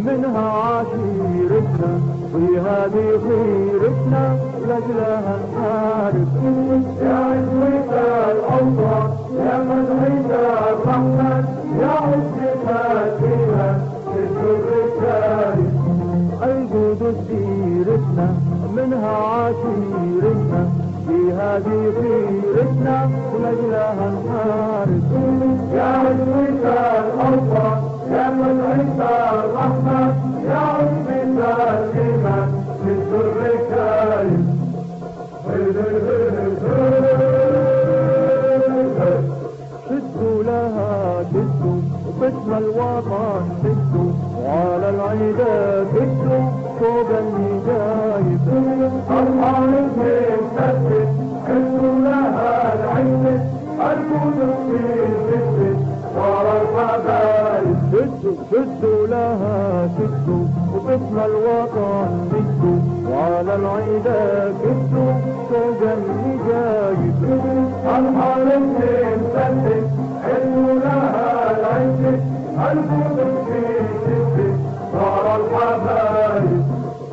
منها عشيرتنا، في هذه خيرتنا لأجلها نحارب. يا عزوة الأوطان يا مدعية الرحمن يا عزة فيها الجر الثالث. القدس سيرتنا منها عشيرتنا، في هذه خيرتنا ولأجلها نحارب. يا عزوة الأوطان يا مدعية الرحمن يا عزة فيها الجر الثالث. شدوا لها شدوا باسم الوطن شدوا، وعلى العيدة شدوا فوق النجايب. الحارس يمتد شدوا لها العيد القدس في ورا الحبايب. شدوا لها شدوا وباسم الوطن شدوا، وعلى العيدة شدوا فوق النجايب. الحارس يمتد شدوا لها العيد القدس في ورا الحبايب.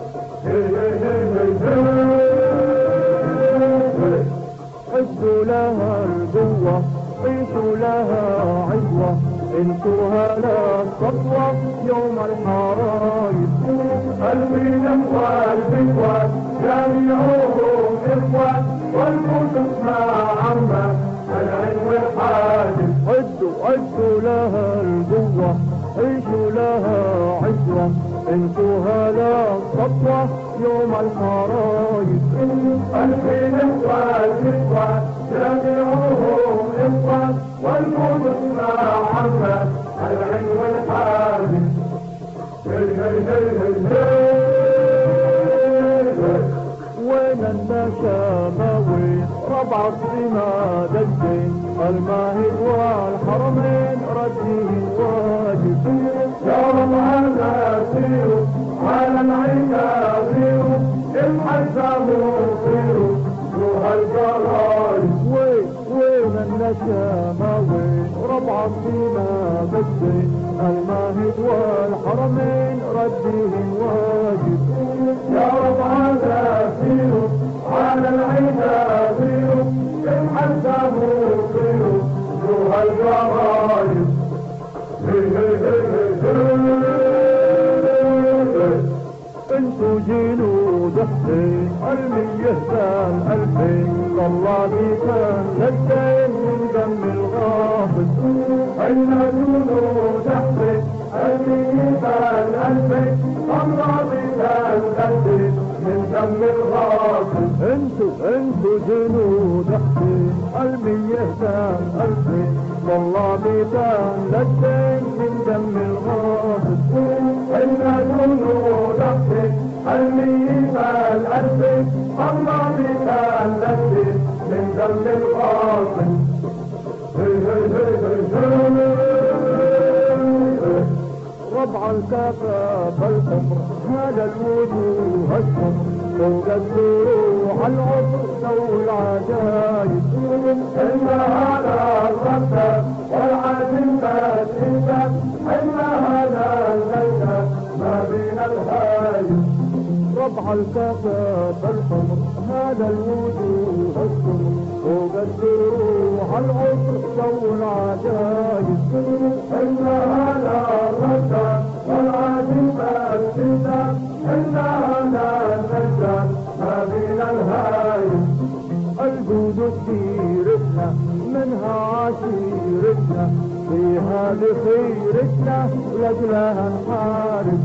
حسوا لها القوة عيشوا لها عزوة، انتوها لا خطوة يوم الحرايب. البين والبكوة جميعهم إخوة والقدس مع عمة العين والحاجب. عدوا لها القوة عيشوا لها عزوة، انتوها لا خطوة يوم الحرايب. البين والبكوة جميعهم إخوة والقدس مع عمة العين والحاجب. وين النشاماوي ربع الصماد الدين، الماهد والحرمين رديه واجب. يا رب هذا سيروا على العيدة غيروا المحزموا صيروا روح الجرايد. وين النشاماوي ربع الصماد الدين، الماهد والحرمين رديه واجب. يا رب هذا سيروا على العيدة غيروا المحزموا صيروا روح الجرايد. انتو جنود حسين المية كان ألفين، والله كان للدين من دم الغافل. أين جنود حسين المية كان ألفين، والله كان للدين من دم الغافل. انتو جنود حسين المية كان ألفين، والله كان للدين من دم الغافل. أين جنود حسين المية كان ألفين، والله كان للدين من دم الغافل. ربع الكفاف الحمر هذا الوجوه السمر، فوق الدروع العطر ذو العجايب. إن هذا الغدر والعزم تسلسل، إن هذا الليل ما بين الهايب. ربع الكفاف الحمر هذا الوجوه السمر، فوق الدروع العطر ذو العجايب. إن هذا الغدر والعزم تسلسل، إن هذا الليل ما بين الهايب. القدس سيرتنا منها عشيرتنا، في هذه خيرتنا لأجلها نحارب.